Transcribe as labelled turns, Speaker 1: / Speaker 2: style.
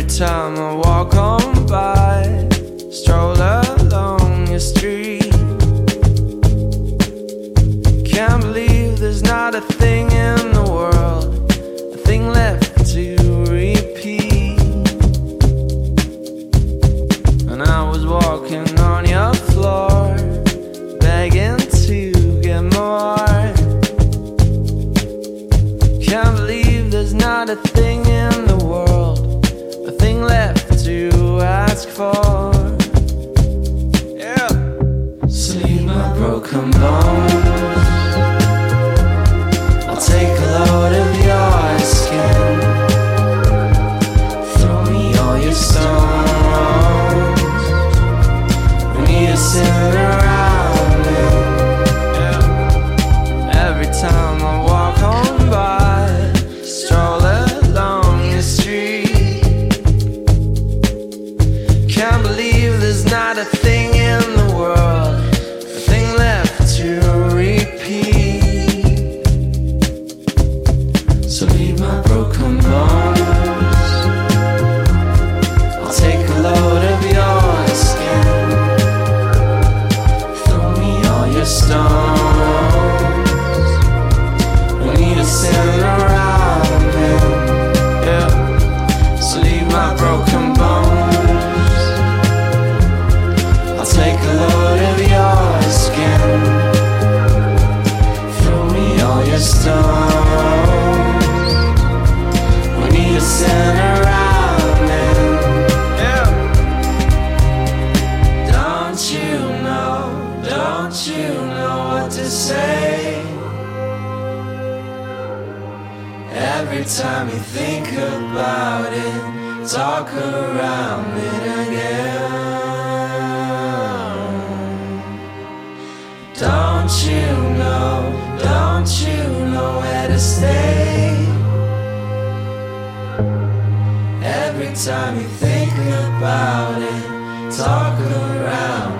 Speaker 1: time I walk on by, stroll along your street, can't believe there's not a thing in the world, a thing left to repeat. And I was walking on your floor, begging to get more. Can't believe there's not a thing in the world, a thing left to ask for. Yeah. Sleep my broken bones, I'll take a load of your skin, throw me all your stones, we need to sit around me. Yeah. Every time I walk on by, stroll along your street, can't believe there's not a thing in the world, a thing left to repeat. So leave my broken bones, I'll take a load of your skin, throw me all your stones, we need to sit around me. Yeah. So leave my broken bones, I'll take a load of your skin, throw me all your stones, we need to sit around me. Yeah. Don't you know what to say? Every time you think about it, talk around it again. Don't you know where to stay? Every time you think about it, talk around